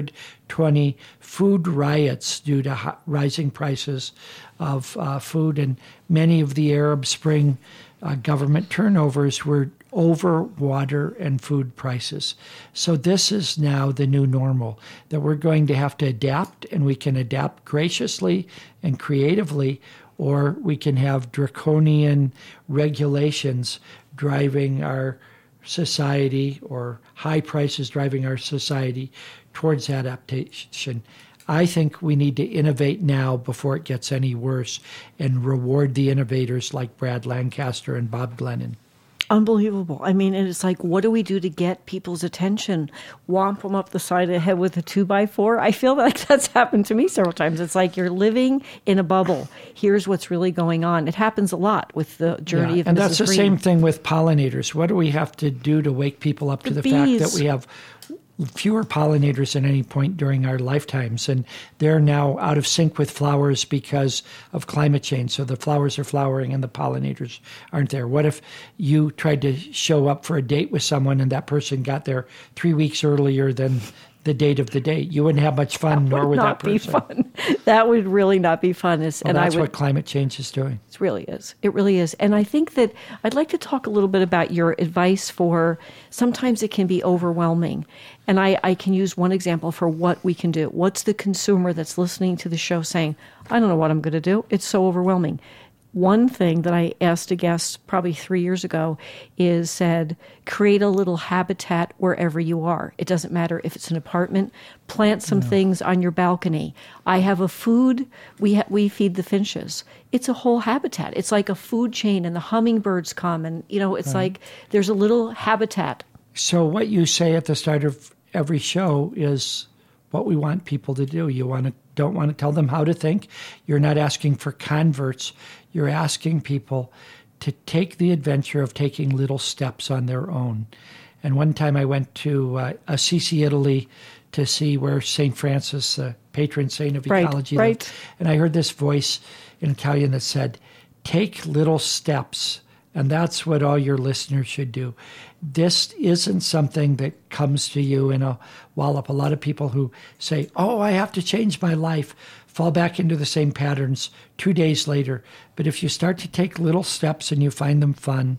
120 food riots due to rising prices of food, and many of the Arab Spring government turnovers were over water and food prices. So this is now the new normal, that we're going to have to adapt, and we can adapt graciously and creatively, or we can have draconian regulations driving our society, or high prices driving our society towards adaptation. I think we need to innovate now before it gets any worse, and reward the innovators like Brad Lancaster and Bob Glennon. Unbelievable. I mean, and it's like, what do we do to get people's attention? Whomp them up the side of the head with a 2x4? I feel like that's happened to me several times. It's like you're living in a bubble. Here's what's really going on. It happens a lot with the journey of Mrs. And that's the Green. same thing with pollinators. What do we have to do to wake people up to the fact that we have fewer pollinators at any point during our lifetimes, and they're now out of sync with flowers because of climate change. So the flowers are flowering and the pollinators aren't there. What if you tried to show up for a date with someone and that person got there 3 weeks earlier than the date of the date? You wouldn't have much fun, nor would that person. That would not be fun. That would really not be fun. That's what climate change is doing. It really is. It really is. And I think that I'd like to talk a little bit about your advice for, sometimes it can be overwhelming. And I can use one example for what we can do. What's the consumer that's listening to the show saying, I don't know what I'm going to do. It's so overwhelming. One thing that I asked a guest probably 3 years ago is said, create a little habitat wherever you are. It doesn't matter if it's an apartment. Plant some things on your balcony. I have a food. We feed the finches. It's a whole habitat. It's like a food chain, and the hummingbirds come, and it's like there's a little habitat. So what you say at the start of every show is what we want people to do. You don't want to tell them how to think. You're not asking for converts. You're asking people to take the adventure of taking little steps on their own. And one time I went to Assisi, Italy, to see where St. Francis, the patron saint of ecology, lived. And I heard this voice in Italian that said, take little steps. And that's what all your listeners should do. This isn't something that comes to you in a wallop. A lot of people who say, I have to change my life, fall back into the same patterns 2 days later. But if you start to take little steps and you find them fun,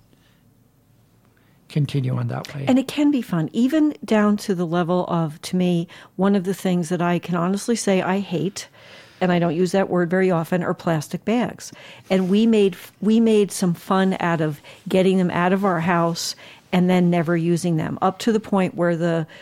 continue on that way. And it can be fun, even down to the level of, to me, one of the things that I can honestly say I hate, and I don't use that word very often, are plastic bags. And we made some fun out of getting them out of our house and then never using them, up to the point where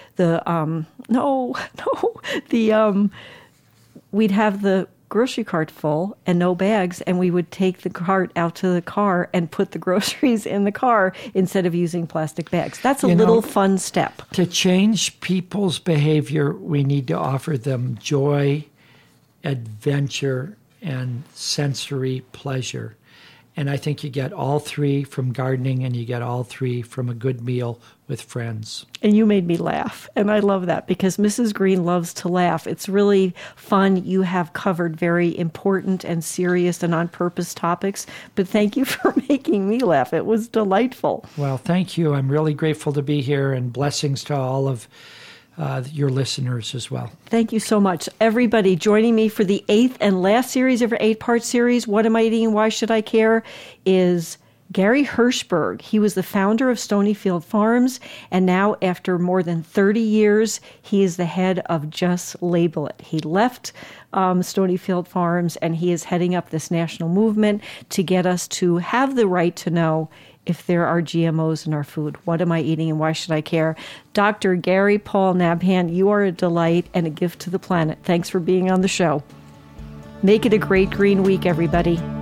we'd have the grocery cart full and no bags, and we would take the cart out to the car and put the groceries in the car instead of using plastic bags. That's a little fun step. To change people's behavior, we need to offer them joy, adventure, and sensory pleasure. And I think you get all three from gardening, and you get all three from a good meal with friends. And you made me laugh. And I love that because Mrs. Green loves to laugh. It's really fun. You have covered very important and serious and on-purpose topics. But thank you for making me laugh. It was delightful. Well, thank you. I'm really grateful to be here, and blessings to all of your listeners as well. Thank you so much. Everybody joining me for the 8th and last series of our 8-part series, What Am I Eating and Why Should I Care?, is Gary Hirshberg. He was the founder of Stonyfield Farms, and now after more than 30 years, he is the head of Just Label It. He left Stonyfield Farms, and he is heading up this national movement to get us to have the right to know if there are GMOs in our food. What am I eating and why should I care? Dr. Gary Paul Nabhan, you are a delight and a gift to the planet. Thanks for being on the show. Make it a great green week, everybody.